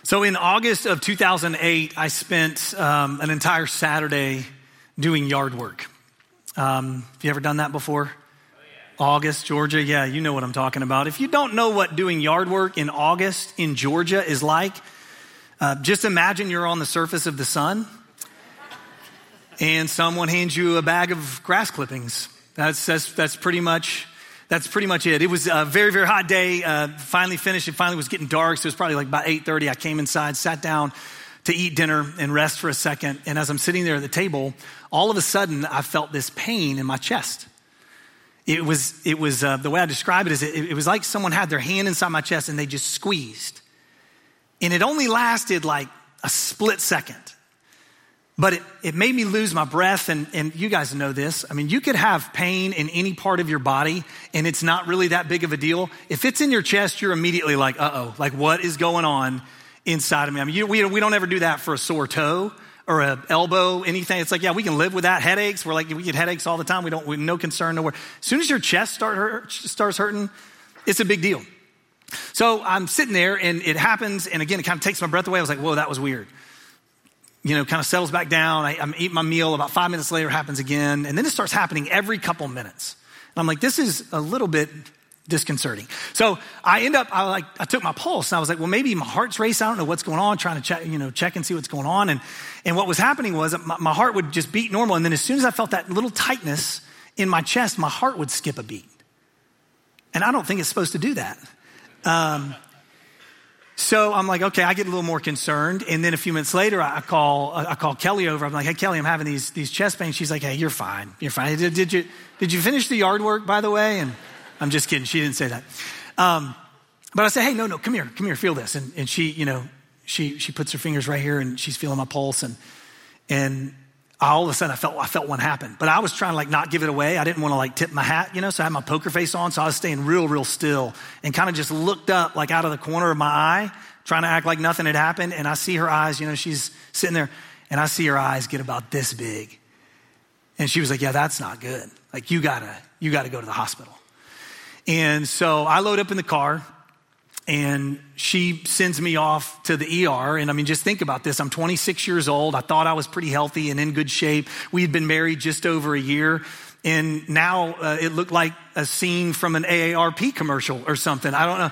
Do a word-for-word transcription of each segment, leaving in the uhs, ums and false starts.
So in August of two thousand eight, I spent um, an entire Saturday doing yard work. Um, have you ever done that before? Oh, yeah. August, Georgia. Yeah, you know what I'm talking about. If you don't know what doing yard work in August in Georgia is like, uh, just imagine you're on the surface of the sun and someone hands you a bag of grass clippings. That's that's that's pretty much that's pretty much it. It was a very very hot day. Uh, finally finished. It finally was getting dark, so it was probably like about eight thirty. I came inside, sat down to eat dinner and rest for a second. And as I'm sitting there at the table, all of a sudden I felt this pain in my chest. It was it was uh, the way I describe it is it, it was like someone had their hand inside my chest and they just squeezed. And it only lasted like a split second. But it, it made me lose my breath, and, and you guys know this. I mean, you could have pain in any part of your body, and it's not really that big of a deal. If it's in your chest, you're immediately like, uh-oh, like what is going on inside of me? I mean, you, we, we don't ever do that for a sore toe or an elbow, anything. It's like, yeah, we can live with that. Headaches, we're like, we get headaches all the time. We don't, we no concern, nowhere. As soon as your chest start hurt, starts hurting, it's a big deal. So I'm sitting there, and it happens, and again, it kind of takes my breath away. I was like, whoa, that was weird. You know, kind of settles back down. I, I'm eating my meal. About five minutes later, it happens again. And then it starts happening every couple minutes. And I'm like, this is a little bit disconcerting. So I end up, I like, I took my pulse and I was like, well, maybe my heart's racing. I don't know what's going on, trying to check, you know, check and see what's going on. And, and what was happening was my, my heart would just beat normal. And then as soon as I felt that little tightness in my chest, my heart would skip a beat. And I don't think it's supposed to do that. Um, So I'm like, okay, I get a little more concerned. And then a few minutes later, I call, I call Kelly over. I'm like, hey, Kelly, I'm having these, these chest pains. She's like, hey, you're fine. You're fine. Did, did you, did you finish the yard work, by the way? And I'm just kidding. She didn't say that. Um, but I said, hey, no, no, come here, come here, feel this. And, and she, you know, she, she puts her fingers right here and she's feeling my pulse. And, and all of a sudden I felt, I felt one happen, but I was trying to like not give it away. I didn't want to like tip my hat, you know, so I had my poker face on. So I was staying real, real still and kind of just looked up like out of the corner of my eye, trying to act like nothing had happened. And I see her eyes, you know, she's sitting there and I see her eyes get about this big. And she was like, yeah, that's not good. Like you gotta, you gotta go to the hospital. And so I load up in the car and she sends me off to the E R. And I mean, just think about this. I'm twenty-six years old. I thought I was pretty healthy and in good shape. We had been married just over a year. And now uh, it looked like a scene from an A A R P commercial or something. I don't know.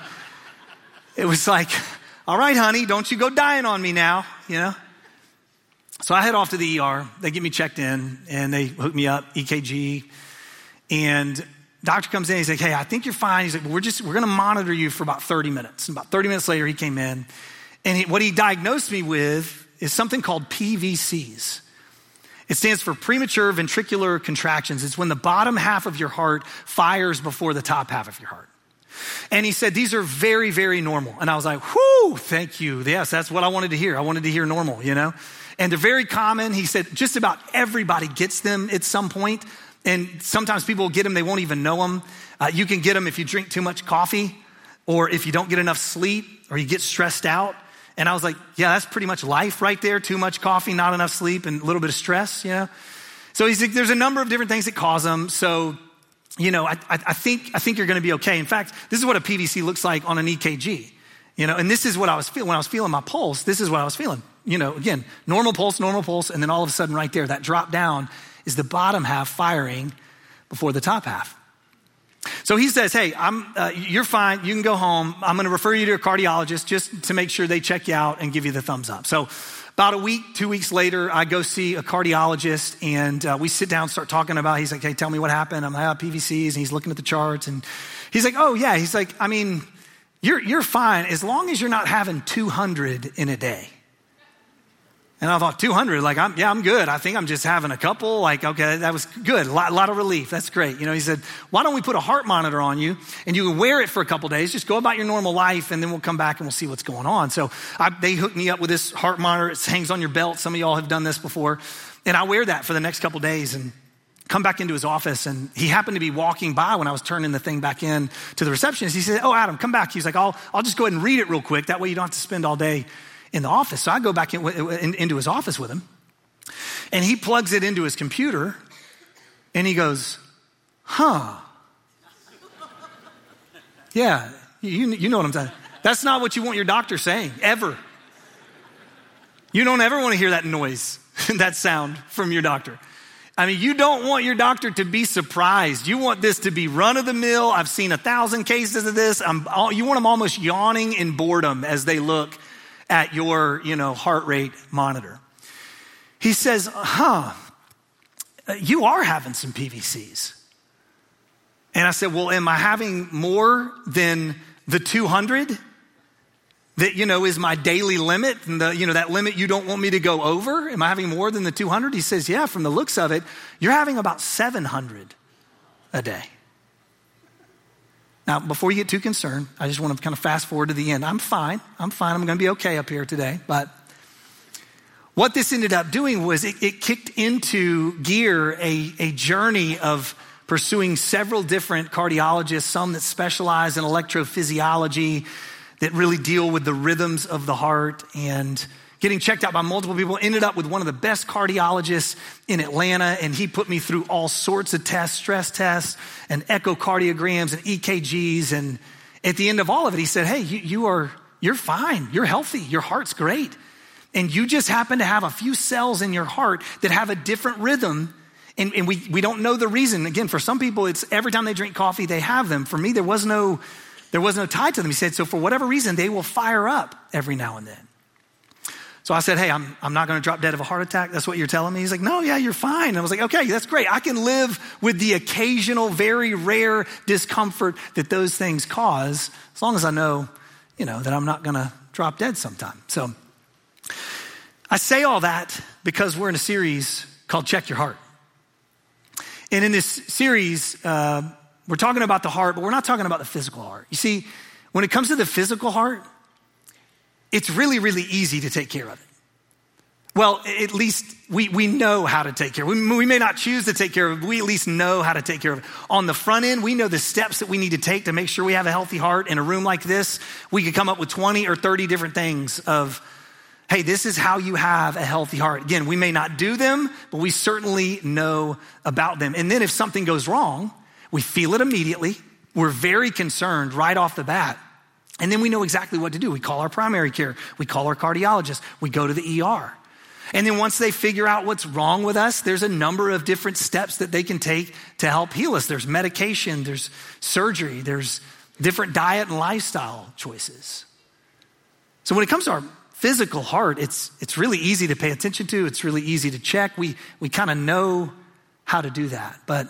It was like, all right, honey, don't you go dying on me now, you know? So I head off to the E R. They get me checked in and they hook me up, E K G. And doctor comes in, he's like, hey, I think you're fine. He's like, well, we're just, we're going to monitor you for about thirty minutes. And about thirty minutes later, he came in and he, what he diagnosed me with is something called P V Cs. It stands for premature ventricular contractions. It's when the bottom half of your heart fires before the top half of your heart. And he said, these are very, very normal. And I was like, whoo, thank you. Yes, that's what I wanted to hear. I wanted to hear normal, you know? And they're very common. He said, just about everybody gets them at some point. And sometimes people will get them, they won't even know them. Uh, you can get them if you drink too much coffee or if you don't get enough sleep or you get stressed out. And I was like, yeah, that's pretty much life right there. Too much coffee, not enough sleep, and a little bit of stress, you know? So he's like, there's a number of different things that cause them. So, you know, I, I, I think I think you're going to be okay. In fact, this is what a P V C looks like on an E K G, you know, and this is what I was feeling. When I was feeling my pulse, this is what I was feeling. You know, again, normal pulse, normal pulse, and then all of a sudden right there, that drop down is the bottom half firing before the top half. So he says, hey, I'm, uh, you're fine. You can go home. I'm going to refer you to a cardiologist just to make sure they check you out and give you the thumbs up. So about a week, two weeks later, I go see a cardiologist and uh, we sit down, start talking about, he's like, hey, tell me what happened. I'm like, oh, P V Cs. And he's looking at the charts and he's like, oh yeah. He's like, I mean, you're, you're fine as long as you're not having two hundred in a day. And I thought two hundred, like, I'm, yeah, I'm good. I think I'm just having a couple. Like, okay, that was good. A lot, a lot of relief. That's great. You know, he said, why don't we put a heart monitor on you and you can wear it for a couple days. Just go about your normal life and then we'll come back and we'll see what's going on. So I, they hooked me up with this heart monitor. It hangs on your belt. Some of y'all have done this before. And I wear that for the next couple days and come back into his office. And he happened to be walking by when I was turning the thing back in to the receptionist. He said, oh, Adam, come back. He's like, I'll, I'll just go ahead and read it real quick. That way you don't have to spend all day in the office. So I go back in, in, into his office with him and he plugs it into his computer and he goes, huh. Yeah, you, you know what I'm saying. That's not what you want your doctor saying, ever. You don't ever want to hear that noise, that sound from your doctor. I mean, you don't want your doctor to be surprised. You want this to be run of the mill. I've seen a thousand cases of this. I'm, you want them almost yawning in boredom as they look at your, you know, heart rate monitor. He says, huh, you are having some P V Cs. And I said, well, am I having more than the two hundred? That, you know, is my daily limit, and the, you know, that limit you don't want me to go over? Am I having more than the two hundred? He says, yeah, from the looks of it, you're having about seven hundred a day. Now, before you get too concerned, I just want to kind of fast forward to the end. I'm fine. I'm fine. I'm going to be okay up here today. But what this ended up doing was it, it kicked into gear a, a journey of pursuing several different cardiologists, some that specialize in electrophysiology, that really deal with the rhythms of the heart, and getting checked out by multiple people. Ended up with one of the best cardiologists in Atlanta, and he put me through all sorts of tests, stress tests and echocardiograms and E K Gs. And at the end of all of it, he said, hey, you, you are, you're fine. You're healthy. Your heart's great. And you just happen to have a few cells in your heart that have a different rhythm. And, and we, we don't know the reason. Again, for some people, it's every time they drink coffee, they have them. For me, there was no There was no tie to them. He said, so for whatever reason, they will fire up every now and then. So I said, hey, I'm, I'm not going to drop dead of a heart attack. That's what you're telling me? He's like, no, yeah, you're fine. And I was like, okay, that's great. I can live with the occasional, very rare discomfort that those things cause, as long as I know, you know, that I'm not going to drop dead sometime. So I say all that because we're in a series called Check Your Heart. And in this series, uh, we're talking about the heart, but we're not talking about the physical heart. You see, when it comes to the physical heart, it's really, really easy to take care of it. Well, at least we, we know how to take care of it. We, we may not choose to take care of it, but we at least know how to take care of it. On the front end, we know the steps that we need to take to make sure we have a healthy heart. In a room like this, we could come up with twenty or thirty different things of, hey, this is how you have a healthy heart. Again, we may not do them, but we certainly know about them. And then if something goes wrong, we feel it immediately. We're very concerned right off the bat. And then we know exactly what to do. We call our primary care. We call our cardiologist. We go to the E R. And then once they figure out what's wrong with us, there's a number of different steps that they can take to help heal us. There's medication, there's surgery, there's different diet and lifestyle choices. So when it comes to our physical heart, it's it's really easy to pay attention to. It's really easy to check. We, we kind of know how to do that. But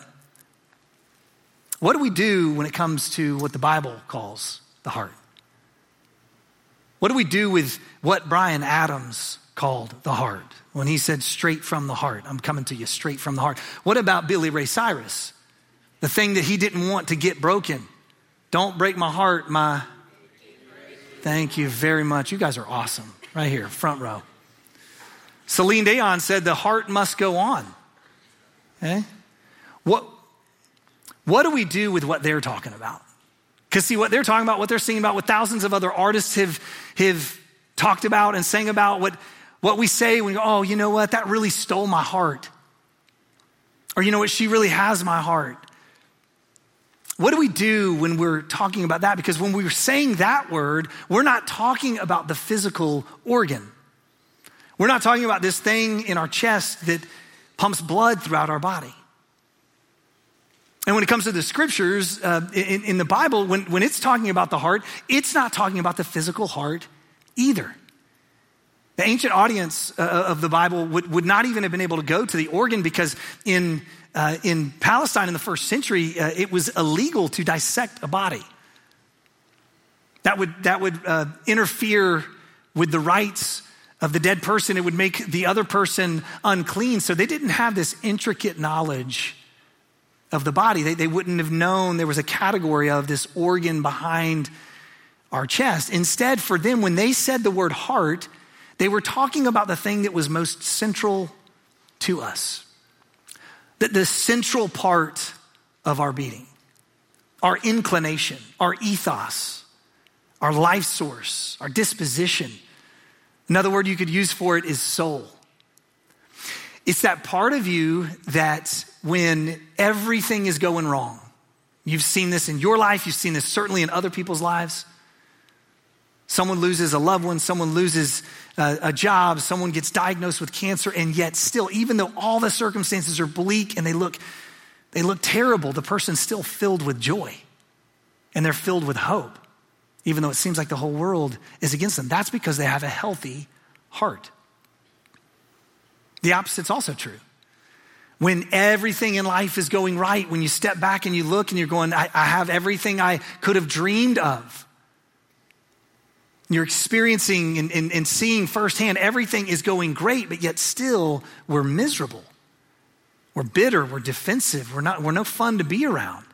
what do we do when it comes to what the Bible calls the heart? What do we do with what Bryan Adams called the heart when he said straight from the heart? I'm coming to you straight from the heart. What about Billy Ray Cyrus? The thing that he didn't want to get broken. Don't break my heart, my... Thank you very much. You guys are awesome. Right here, front row. Celine Dion said the heart must go on. Okay? What, what do we do with what they're talking about? Because see, what they're talking about, what they're singing about, what thousands of other artists have, have talked about and sang about, what, what we say when we go, oh, you know what, that really stole my heart. Or you know what, she really has my heart. What do we do when we're talking about that? Because when we're saying that word, we're not talking about the physical organ. We're not talking about this thing in our chest that pumps blood throughout our body. And when it comes to the scriptures, uh, in, in the Bible, when, when it's talking about the heart, it's not talking about the physical heart either. The ancient audience uh, of the Bible would, would not even have been able to go to the organ because in uh, in Palestine in the first century, uh, it was illegal to dissect a body. That would that would uh, interfere with the rights of the dead person. It would make the other person unclean. So they didn't have this intricate knowledge of the body. They, they wouldn't have known there was a category of this organ behind our chest. Instead, for them, when they said the word heart, they were talking about the thing that was most central to us. The, the central part of our being, our inclination, our ethos, our life source, our disposition. Another word you could use for it is soul. It's that part of you that when everything is going wrong, you've seen this in your life, you've seen this certainly in other people's lives, Someone loses a loved one, someone loses a, a job, someone gets diagnosed with cancer, and yet still, even though all the circumstances are bleak and they look, they look terrible, the person's still filled with joy and they're filled with hope, even though it seems like the whole world is against them. That's because they have a healthy heart. The opposite's also true. When everything in life is going right, when you step back and you look and you're going, I, I have everything I could have dreamed of. You're experiencing and, and, and seeing firsthand everything is going great, but yet still we're miserable. We're bitter, we're defensive, we're not, we're no fun to be around.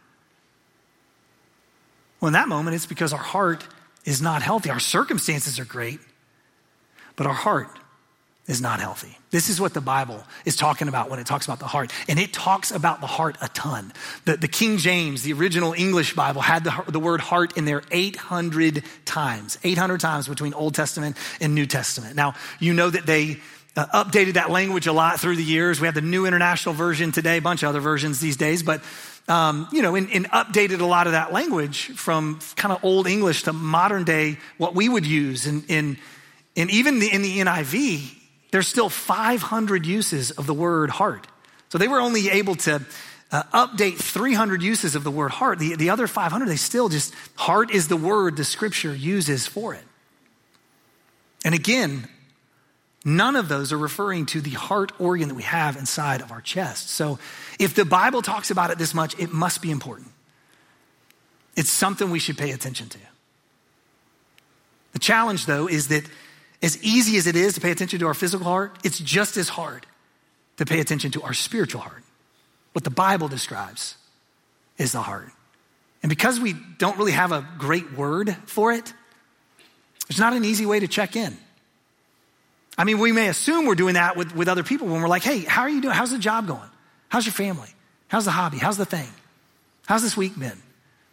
Well, in that moment, it's because our heart is not healthy. Our circumstances are great, but our heart is not healthy. This is what the Bible is talking about when it talks about the heart. And it talks about the heart a ton. The, the King James, the original English Bible, had the, the word heart in there eight hundred times. eight hundred times between Old Testament and New Testament. Now, you know that they uh, updated that language a lot through the years. We have the New International Version today, a bunch of other versions these days. But, um, you know, and, and updated a lot of that language from kind of Old English to modern day, what we would use. And, and, and even the, in the N I V, there's still five hundred uses of the word heart. So they were only able to uh, update three hundred uses of the word heart. The, the other five hundred, they still just, heart is the word the scripture uses for it. And again, none of those are referring to the heart organ that we have inside of our chest. So if the Bible talks about it this much, it must be important. It's something we should pay attention to. The challenge, though, is that as easy as it is to pay attention to our physical heart, it's just as hard to pay attention to our spiritual heart. What the Bible describes is the heart. And because we don't really have a great word for it, there's not an easy way to check in. I mean, we may assume we're doing that with, with other people when we're like, hey, how are you doing? How's the job going? How's your family? How's the hobby? How's the thing? How's this week been?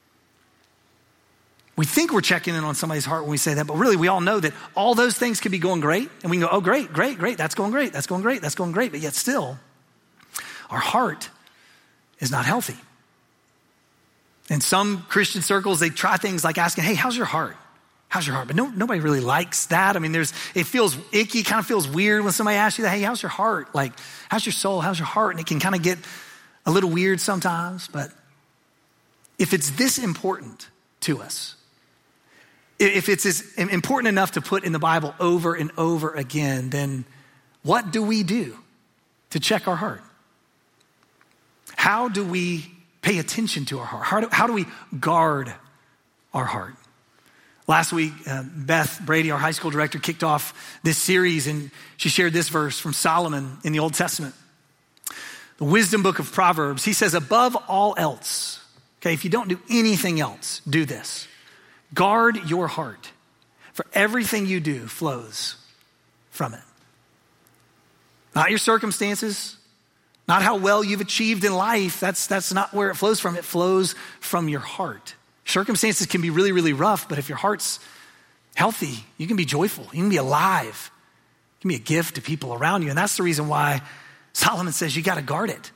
We think we're checking in on somebody's heart when we say that, but really we all know that all those things could be going great. And we can go, oh, great, great, great. That's going great. That's going great. That's going great. But yet still, our heart is not healthy. In some Christian circles, they try things like asking, hey, how's your heart? How's your heart? But no, nobody really likes that. I mean, there's, it feels icky, kind of feels weird when somebody asks you that, hey, how's your heart? Like, how's your soul? How's your heart? And it can kind of get a little weird sometimes. But if it's this important to us, if it's as important enough to put in the Bible over and over again, then what do we do to check our heart? How do we pay attention to our heart? How do, how do we guard our heart? Last week, uh, Beth Brady, our high school director, kicked off this series, and she shared this verse from Solomon in the Old Testament. The wisdom book of Proverbs, he says, above all else, okay, if you don't do anything else, do this. Guard your heart, for everything you do flows from it. Not your circumstances, not how well you've achieved in life. That's, that's not where it flows from. It flows from your heart. Circumstances can be really, really rough, but if your heart's healthy, you can be joyful. You can be alive. You can be a gift to people around you. And that's the reason why Solomon says you got to guard it.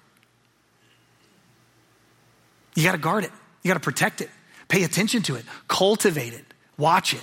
You got to guard it. You got to protect it. Pay attention to it, cultivate it, watch it.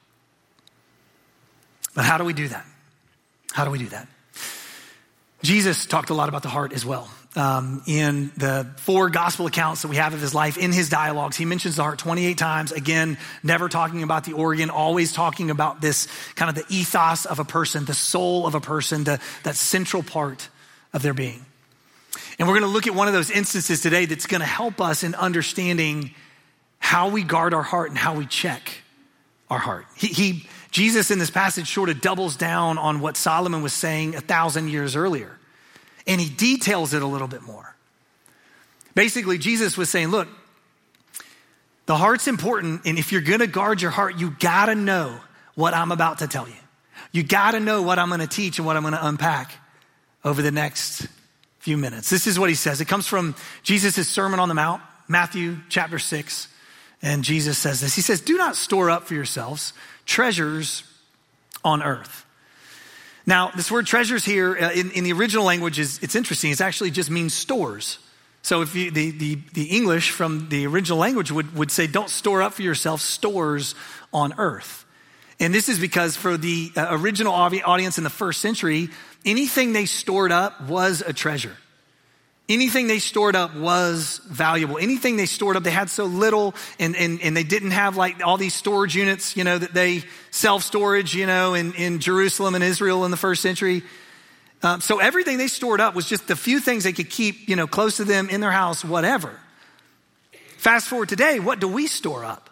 But how do we do that? How do we do that? Jesus talked a lot about the heart as well. Um, in the four gospel accounts that we have of his life, in his dialogues, he mentions the heart twenty-eight times. Again, never talking about the organ, always talking about this kind of the ethos of a person, the soul of a person, the, that central part of their being. And we're going to look at one of those instances today that's going to help us in understanding how we guard our heart and how we check our heart. He, he, Jesus in this passage sort of doubles down on what Solomon was saying a thousand years earlier. And he details it a little bit more. Basically, Jesus was saying, look, the heart's important. And if you're going to guard your heart, you got to know what I'm about to tell you. You got to know what I'm going to teach and what I'm going to unpack over the next few minutes. This is what he says. It comes from Jesus' Sermon on the Mount, Matthew chapter six. And Jesus says this. He says, do not store up for yourselves treasures on earth. Now, this word treasures here uh, in, in the original language is, it's interesting. It actually just means stores. So if you, the, the, the English from the original language would, would say, don't store up for yourself stores on earth. And this is because for the uh, original audience in the first century, anything they stored up was a treasure. Anything they stored up was valuable. Anything they stored up, they had so little, and, and, and they didn't have like all these storage units, you know, that they self-storage, you know, in, in Jerusalem and Israel in the first century. Um, so everything they stored up was just the few things they could keep, you know, close to them in their house, whatever. Fast forward today, what do we store up?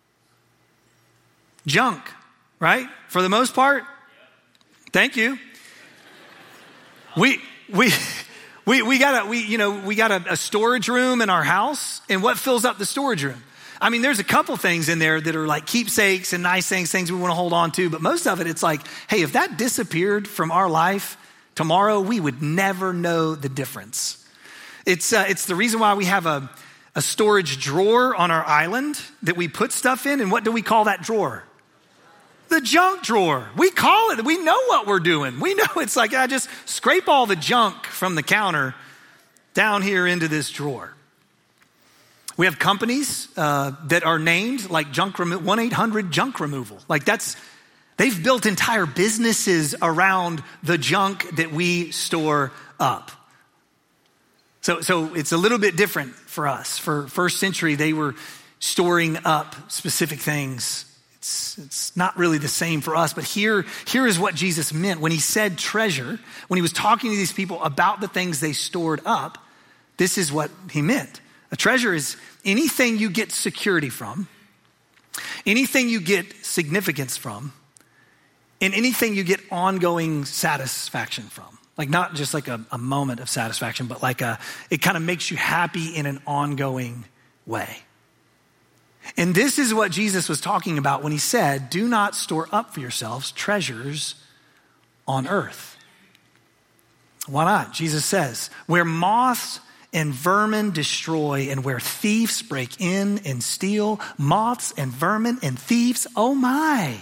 Junk, right? For the most part. Thank you. We, we... We we got a we you know we got a, a storage room in our house, and what fills up the storage room? I mean, there's a couple things in there that are like keepsakes and nice things, things we want to hold on to, but most of it, it's like, hey, if that disappeared from our life tomorrow, we would never know the difference. It's uh, it's the reason why we have a a storage drawer on our island that we put stuff in, and what do we call that drawer? The junk drawer. We call it, we know what we're doing. We know it's like, I just scrape all the junk from the counter down here into this drawer. We have companies uh, that are named like junk remo- one eight hundred junk removal. Like that's, they've built entire businesses around the junk that we store up. So, so it's a little bit different for us. For first century, they were storing up specific things. It's, it's not really the same for us, but here, here is what Jesus meant when he said treasure, when he was talking to these people about the things they stored up. This is what he meant. A treasure is anything you get security from, anything you get significance from, and anything you get ongoing satisfaction from. Like not just like a, a moment of satisfaction, but like a, it kind of makes you happy in an ongoing way. And this is what Jesus was talking about when he said, do not store up for yourselves treasures on earth. Why not? Jesus says, where moths and vermin destroy and where thieves break in and steal, moths and vermin and thieves, oh my.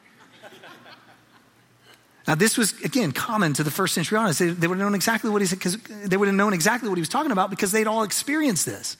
Now this was, again, common to the first century audience. They, they would have known exactly what he said, because they would have known exactly what he was talking about because they'd all experienced this.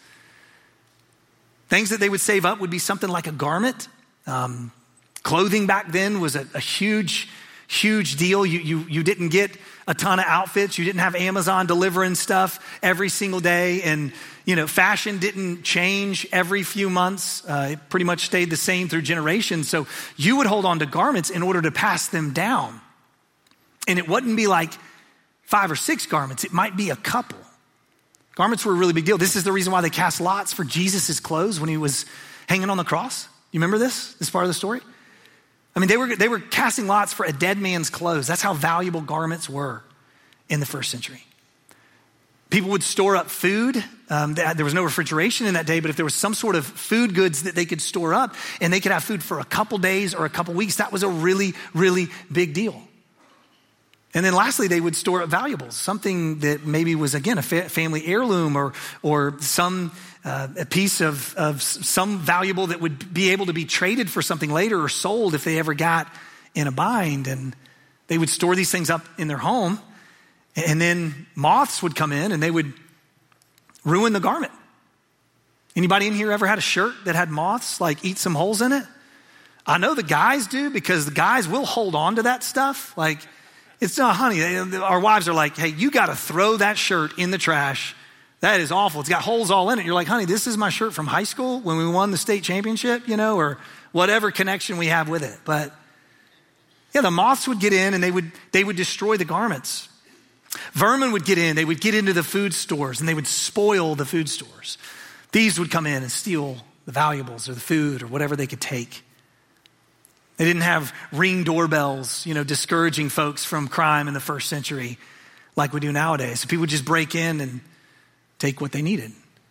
Things that they would save up would be something like a garment. Um, clothing back then was a, a huge, huge deal. You, you, you didn't get a ton of outfits. You didn't have Amazon delivering stuff every single day. And, you know, fashion didn't change every few months. Uh, it pretty much stayed the same through generations. So you would hold on to garments in order to pass them down. And it wouldn't be like five or six garments. It might be a couple. Garments were a really big deal. This is the reason why they cast lots for Jesus' clothes when he was hanging on the cross. You remember this, this part of the story? I mean, they were, they were casting lots for a dead man's clothes. That's how valuable garments were in the first century. People would store up food. Um, there was no refrigeration in that day, but if there was some sort of food goods that they could store up and they could have food for a couple days or a couple weeks, that was a really, really big deal. And then lastly, they would store up valuables, something that maybe was, again, a fa- family heirloom or or some uh, a piece of, of some valuable that would be able to be traded for something later or sold if they ever got in a bind. And they would store these things up in their home. And then moths would come in and they would ruin the garment. Anybody in here ever had a shirt that had moths, like eat some holes in it? I know the guys do, because the guys will hold on to that stuff. Like, it's not, honey, our wives are like, hey, you got to throw that shirt in the trash. That is awful. It's got holes all in it. You're like, honey, this is my shirt from high school when we won the state championship, you know, or whatever connection we have with it. But yeah, the moths would get in and they would, they would destroy the garments. Vermin would get in. They would get into the food stores and they would spoil the food stores. Thieves would come in and steal the valuables or the food or whatever they could take. They didn't have Ring doorbells, you know, discouraging folks from crime in the first century like we do nowadays. So people would just break in and take what they needed.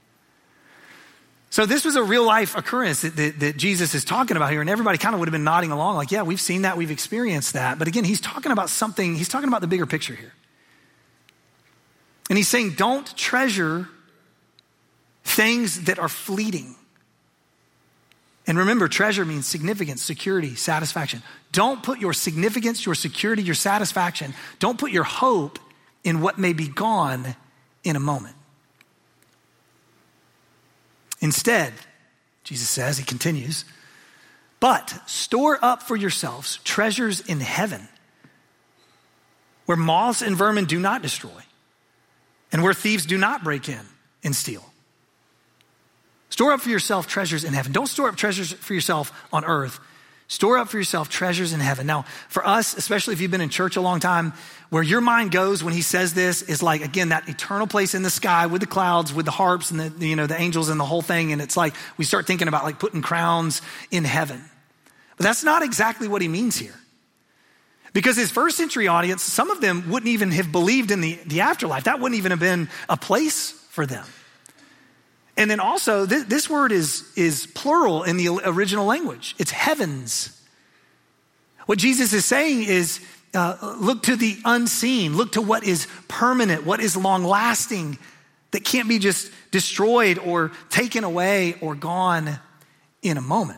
So this was a real life occurrence that, that, that Jesus is talking about here. And everybody kind of would have been nodding along like, yeah, we've seen that. We've experienced that. But again, he's talking about something. He's talking about the bigger picture here. And he's saying, don't treasure things that are fleeting. And remember, treasure means significance, security, satisfaction. Don't put your significance, your security, your satisfaction, don't put your hope in what may be gone in a moment. Instead, Jesus says, he continues, But store up for yourselves treasures in heaven, where moths and vermin do not destroy, and where thieves do not break in and steal. Store up for yourself treasures in heaven. Don't store up treasures for yourself on earth. Store up for yourself treasures in heaven. Now, for us, especially if you've been in church a long time, where your mind goes when he says this is like, again, that eternal place in the sky with the clouds, with the harps and the, you know, the angels and the whole thing. And it's like, we start thinking about like putting crowns in heaven. But that's not exactly what he means here. Because his first century audience, some of them wouldn't even have believed in the, the afterlife. That wouldn't even have been a place for them. And then also, this, this word is, is plural in the original language. It's heavens. What Jesus is saying is, uh, look to the unseen. Look to what is permanent, what is long-lasting, that can't be just destroyed or taken away or gone in a moment.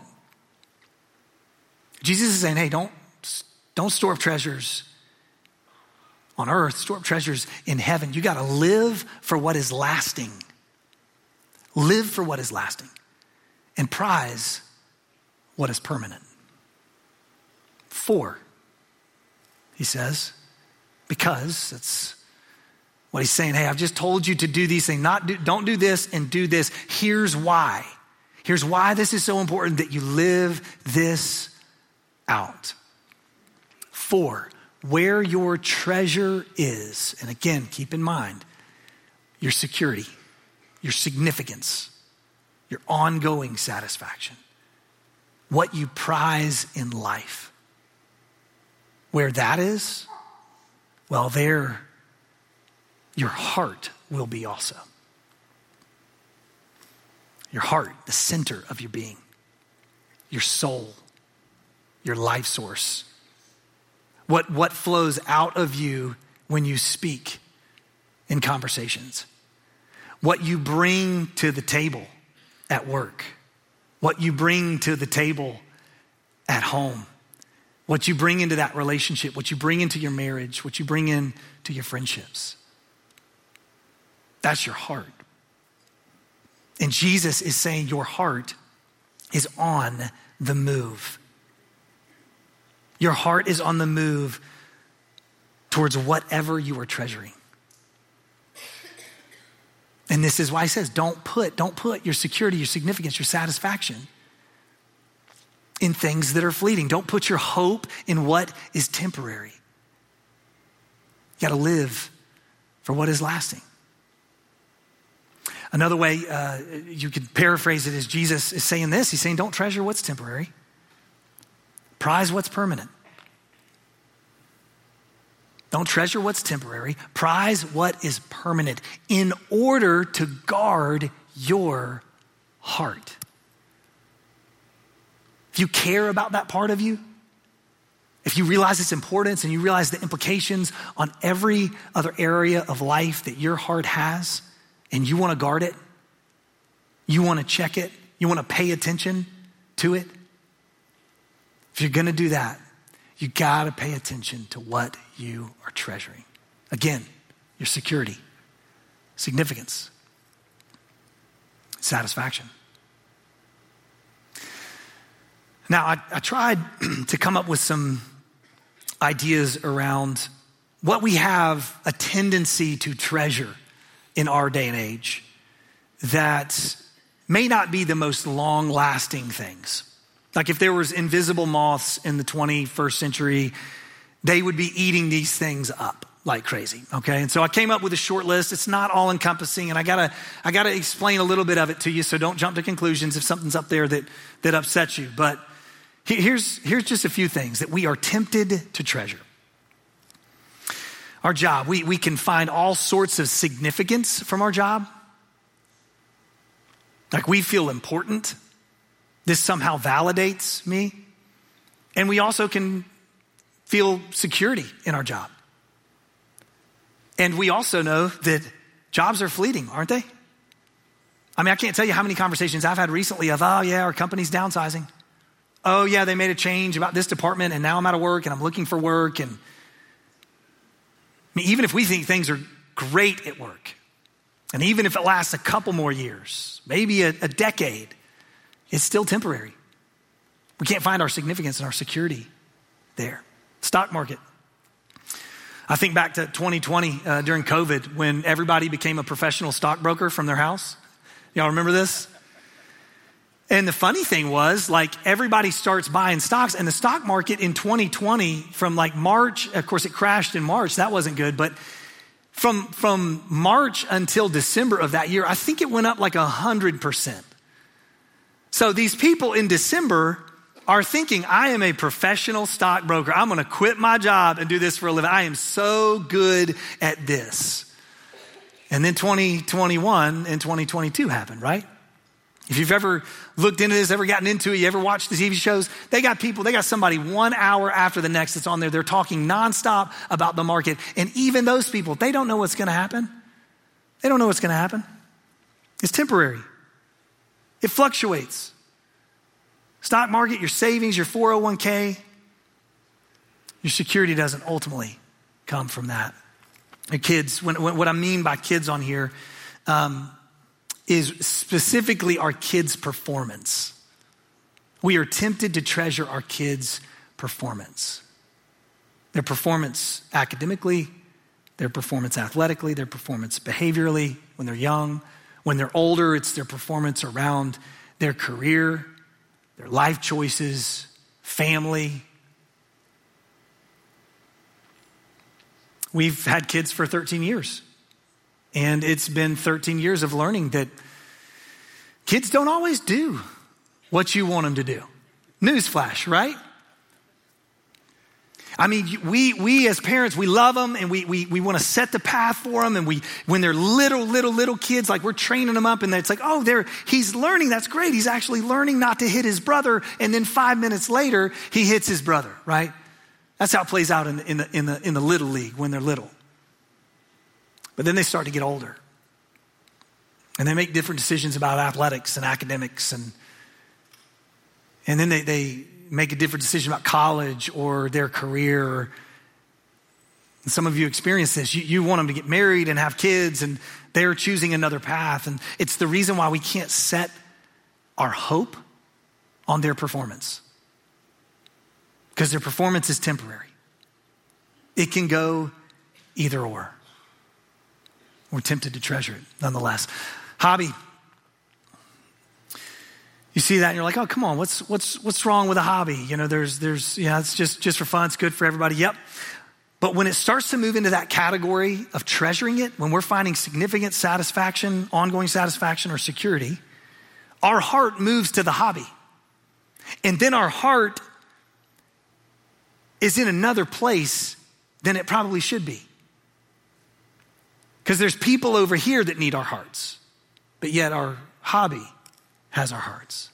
Jesus is saying, hey, don't, don't store up treasures on earth. Store up treasures in heaven. You got to live for what is lasting. Live for what is lasting and prize what is permanent. For, he says, because that's what he's saying. Hey, I've just told you to do these things. Not do, don't do this and do this. Here's why. Here's why this is so important that you live this out. For where your treasure is, and again, keep in mind your security, your significance, your ongoing satisfaction, what you prize in life. Where that is, well, there your heart will be also. Your heart, the center of your being, your soul, your life source. What, what flows out of you when you speak in conversations. What you bring to the table at work. What you bring to the table at home. What you bring into that relationship. What you bring into your marriage. What you bring into your friendships. That's your heart. And Jesus is saying your heart is on the move. Your heart is on the move towards whatever you are treasuring. And this is why he says, don't put, don't put your security, your significance, your satisfaction in things that are fleeting. Don't put your hope in what is temporary. You got to live for what is lasting. Another way uh, you could paraphrase it is Jesus is saying this. He's saying, don't treasure what's temporary. Prize what's permanent. Don't treasure what's temporary. Prize what is permanent in order to guard your heart. If you care about that part of you, if you realize its importance and you realize the implications on every other area of life that your heart has, and you want to guard it, you want to check it, you want to pay attention to it, if you're going to do that, you got to pay attention to what you are treasuring. Again, your security, significance, satisfaction. Now, I, I tried to come up with some ideas around what we have a tendency to treasure in our day and age that may not be the most long-lasting things. Like if there was invisible moths in the twenty-first century, they would be eating these things up like crazy, okay? And so I came up with a short list. It's not all encompassing, and I gotta, I gotta explain a little bit of it to you, so don't jump to conclusions if something's up there that, that upsets you. But here's, here's just a few things that we are tempted to treasure. Our job, we, we can find all sorts of significance from our job. Like we feel important. This somehow validates me. And we also can feel security in our job. And we also know that jobs are fleeting, aren't they? I mean, I can't tell you how many conversations I've had recently of, oh yeah, our company's downsizing. Oh yeah, they made a change about this department and now I'm out of work and I'm looking for work. And I mean, even if we think things are great at work, and even if it lasts a couple more years, maybe a, a decade, it's still temporary. We can't find our significance and our security there. Stock market. I think back to twenty twenty uh, during COVID when everybody became a professional stockbroker from their house. Y'all remember this? And the funny thing was, like, everybody starts buying stocks, and the stock market in twenty twenty from like March, of course it crashed in March, that wasn't good, but from, from March until December of that year, I think it went up like a hundred percent. So these people in December are thinking, I am a professional stockbroker. I'm gonna quit my job and do this for a living. I am so good at this. And then twenty twenty-one and twenty twenty-two happened, right? If you've ever looked into this, ever gotten into it, you ever watched the T V shows, they got people, they got somebody one hour after the next that's on there. They're talking nonstop about the market. And even those people, they don't know what's gonna happen. They don't know what's gonna happen. It's temporary. It fluctuates. Stock market, your savings, your four oh one k, your security doesn't ultimately come from that. And kids, when, when, what I mean by kids on here, um, is specifically our kids' performance. We are tempted to treasure our kids' performance. Their performance academically, their performance athletically, their performance behaviorally when they're young. When they're older, it's their performance around their career, their life choices, family. We've had kids for thirteen years. And it's been thirteen years of learning that kids don't always do what you want them to do. Newsflash, right? I mean, we we as parents, we love them and we we we want to set the path for them. And we, when they're little, little, little kids, like we're training them up and it's like, oh, they're, he's learning. That's great. He's actually learning not to hit his brother. And then five minutes later, he hits his brother, right? That's how it plays out in the, in the, in the, in the little league when they're little. But then they start to get older. And they make different decisions about athletics and academics. And, and then they, they make a different decision about college or their career. And some of you experience this. You, you want them to get married and have kids, and they're choosing another path. And it's the reason why we can't set our hope on their performance. Because their performance is temporary. It can go either or. We're tempted to treasure it nonetheless. Hobby. You see that and you're like, oh, come on, what's what's what's wrong with a hobby? You know, there's there's yeah, it's just just for fun, it's good for everybody. Yep. But when it starts to move into that category of treasuring it, when we're finding significant satisfaction, ongoing satisfaction or security, our heart moves to the hobby. And then our heart is in another place than it probably should be. Because there's people over here that need our hearts, but yet our hobby has our hearts.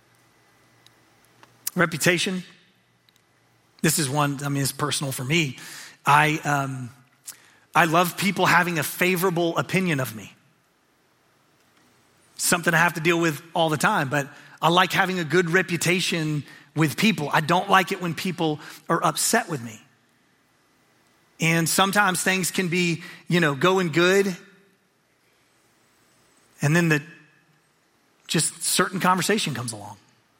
Reputation. This is one, I mean, it's personal for me. I, um, I love people having a favorable opinion of me. Something I have to deal with all the time, but I like having a good reputation with people. I don't like it when people are upset with me. And sometimes things can be, you know, going good. And then the just certain conversation comes along.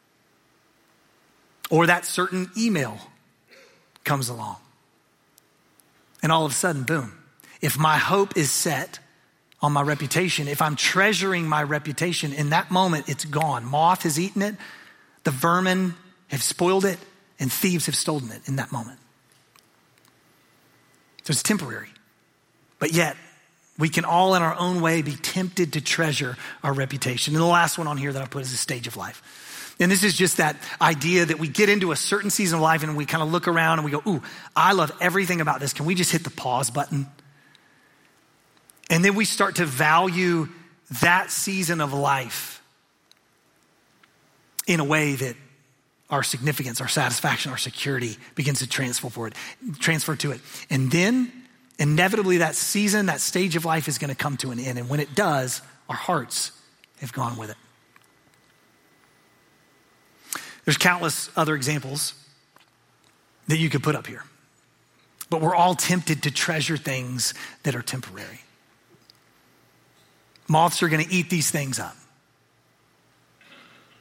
Or that certain email comes along. And all of a sudden, boom. If my hope is set on my reputation, if I'm treasuring my reputation, in that moment, it's gone. Moth has eaten it. The vermin have spoiled it. And thieves have stolen it in that moment. So it's temporary. But yet, we can all in our own way be tempted to treasure our reputation. And the last one on here that I put is the stage of life. And this is just that idea that we get into a certain season of life and we kind of look around and we go, ooh, I love everything about this. Can we just hit the pause button? And then we start to value that season of life in a way that our significance, our satisfaction, our security begins to transfer forward, transfer to it. And then inevitably that season, that stage of life is going to come to an end. And when it does, our hearts have gone with it. There's countless other examples that you could put up here. But we're all tempted to treasure things that are temporary. Moths are going to eat these things up.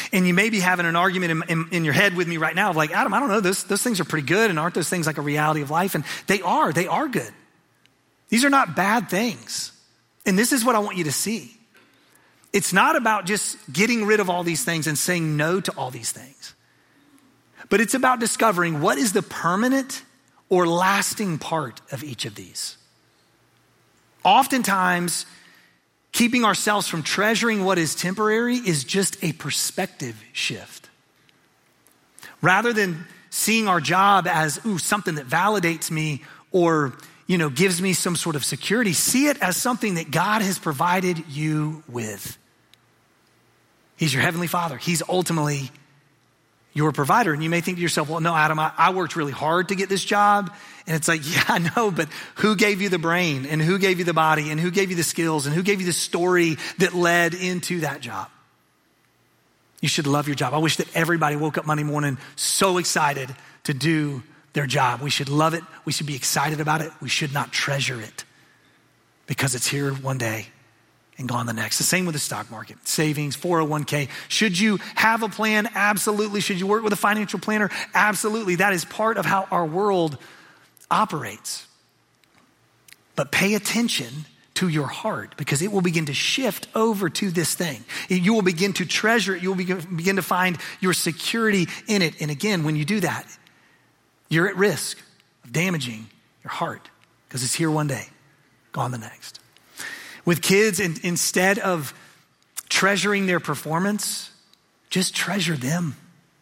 And you may be having an argument in, in, in your head with me right now of like, Adam, I don't know, those, those things are pretty good, and aren't those things like a reality of life? And they are, they are good. These are not bad things. And this is what I want you to see. It's not about just getting rid of all these things and saying no to all these things, but it's about discovering what is the permanent or lasting part of each of these. Oftentimes, keeping ourselves from treasuring what is temporary is just a perspective shift. Rather than seeing our job as, ooh, something that validates me or, you know, gives me some sort of security, see it as something that God has provided you with. He's your heavenly Father. He's ultimately your provider. And you may think to yourself, well, no, Adam, I, I worked really hard to get this job. And it's like, yeah, I know, but who gave you the brain, and who gave you the body, and who gave you the skills, and who gave you the story that led into that job? You should love your job. I wish that everybody woke up Monday morning so excited to do their job. We should love it. We should be excited about it. We should not treasure it because it's here one day and gone the next. The same with the stock market, savings, four oh one k. Should you have a plan? Absolutely. Should you work with a financial planner? Absolutely. That is part of how our world operates. But pay attention to your heart, because it will begin to shift over to this thing. You will begin to treasure it. You will begin to find your security in it. And again, when you do that, you're at risk of damaging your heart, because it's here one day, gone the next. With kids, in, instead of treasuring their performance, just treasure them.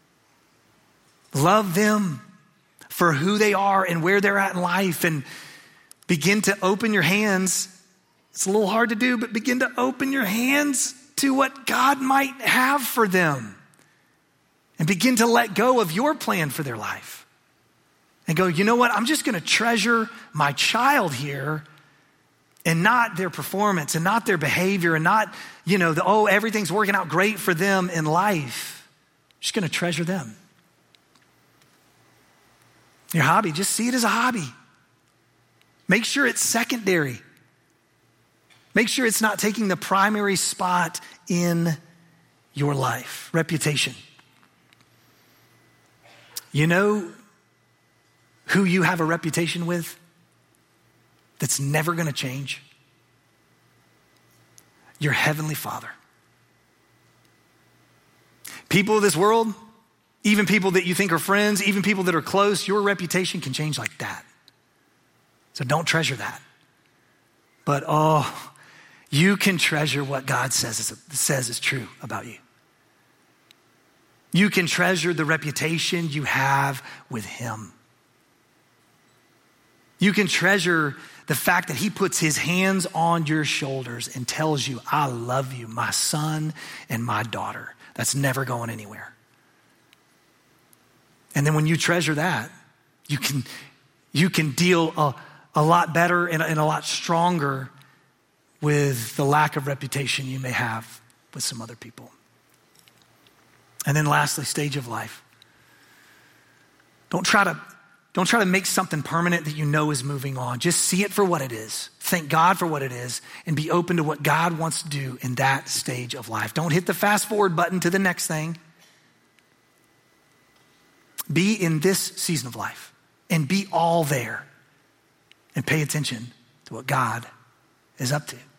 Love them for who they are and where they're at in life, and begin to open your hands. It's a little hard to do, but begin to open your hands to what God might have for them, and begin to let go of your plan for their life and go, you know what? I'm just going to treasure my child here, and not their performance, and not their behavior, and not, you know, the, oh, everything's working out great for them in life. I'm just gonna treasure them. Your hobby, just see it as a hobby. Make sure it's secondary. Make sure it's not taking the primary spot in your life. Reputation. You know who you have a reputation with that's never gonna change? Your heavenly Father. People of this world, even people that you think are friends, even people that are close, your reputation can change like that. So don't treasure that. But oh, you can treasure what God says is, says is true about you. You can treasure the reputation you have with Him. You can treasure the fact that He puts His hands on your shoulders and tells you, I love you, my son and my daughter. That's never going anywhere. And then when you treasure that, you can, you can deal a, a lot better and, and a lot stronger with the lack of reputation you may have with some other people. And then lastly, stage of life. Don't try to Don't try to make something permanent that you know is moving on. Just see it for what it is. Thank God for what it is, and be open to what God wants to do in that stage of life. Don't hit the fast forward button to the next thing. Be in this season of life and be all there, and pay attention to what God is up to.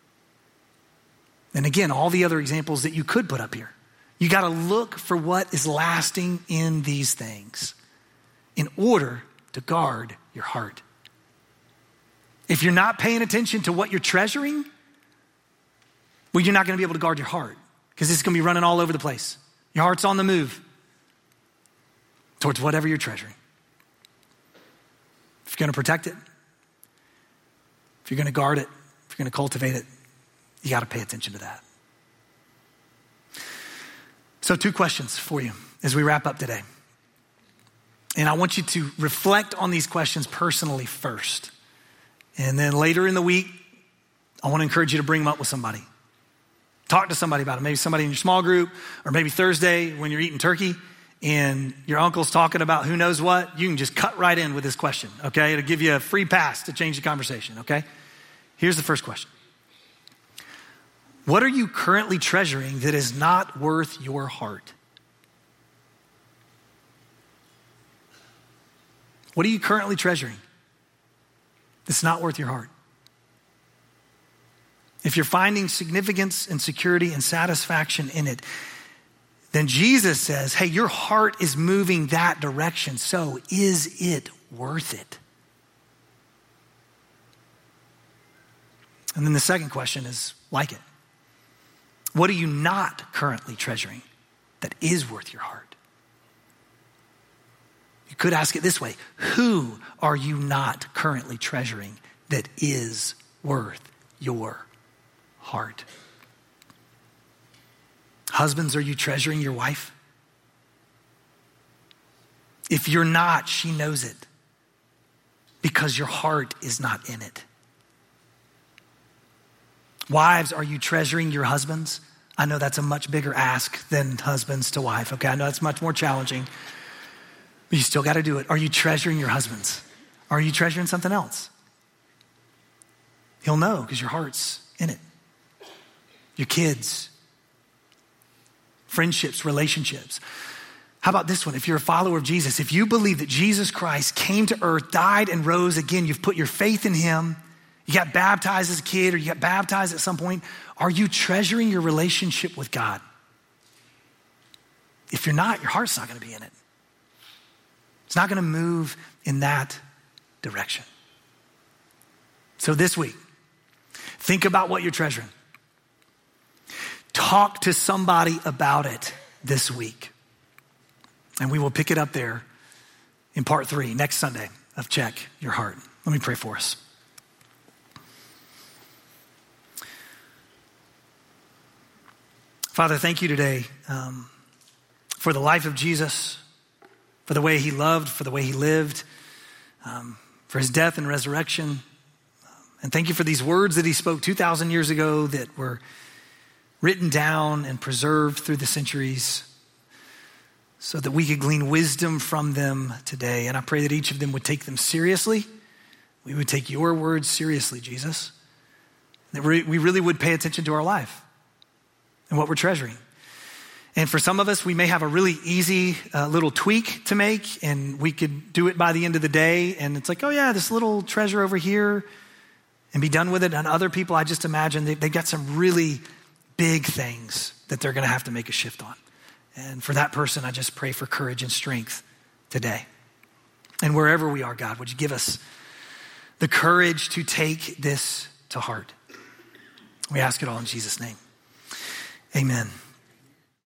And again, all the other examples that you could put up here. You got to look for what is lasting in these things in order to guard your heart. If you're not paying attention to what you're treasuring, well, you're not going to be able to guard your heart, because it's going to be running all over the place. Your heart's on the move towards whatever you're treasuring. If you're going to protect it, if you're going to guard it, if you're going to cultivate it, you got to pay attention to that. So two questions for you as we wrap up today. And I want you to reflect on these questions personally first. And then later in the week, I want to encourage you to bring them up with somebody. Talk to somebody about it. Maybe somebody in your small group, or maybe Thursday when you're eating turkey and your uncle's talking about who knows what. You can just cut right in with this question, okay? It'll give you a free pass to change the conversation, okay? Here's the first question. What are you currently treasuring that is not worth your heart? What are you currently treasuring that's not worth your heart? If you're finding significance and security and satisfaction in it, then Jesus says, hey, your heart is moving that direction, so is it worth it? And then the second question is like it. What are you not currently treasuring that is worth your heart? You could ask it this way. Who are you not currently treasuring that is worth your heart? Husbands, are you treasuring your wife? If you're not, she knows it because your heart is not in it. Wives, are you treasuring your husbands? I know that's a much bigger ask than husbands to wife. Okay, I know it's much more challenging, but you still got to do it. Are you treasuring your husbands? Are you treasuring something else? He'll know because your heart's in it. Your kids, friendships, relationships. How about this one? If you're a follower of Jesus, if you believe that Jesus Christ came to earth, died, and rose again, you've put your faith in him, you got baptized as a kid or you got baptized at some point, are you treasuring your relationship with God? If you're not, your heart's not going to be in it. It's not going to move in that direction. So this week, think about what you're treasuring. Talk to somebody about it this week. And we will pick it up there in part three, next Sunday of Check Your Heart. Let me pray for us. Father, thank you today um, for the life of Jesus, for the way he loved, for the way he lived, um, for his death and resurrection. And thank you for these words that he spoke two thousand years ago that were written down and preserved through the centuries so that we could glean wisdom from them today. And I pray that each of them would take them seriously. We would take your words seriously, Jesus. That we really would pay attention to our life and what we're treasuring. And for some of us, we may have a really easy uh, little tweak to make, and we could do it by the end of the day. And it's like, oh yeah, this little treasure over here, and be done with it. And other people, I just imagine they, they got some really big things that they're going to have to make a shift on. And for that person, I just pray for courage and strength today. And wherever we are, God, would you give us the courage to take this to heart? We ask it all in Jesus' name. Amen.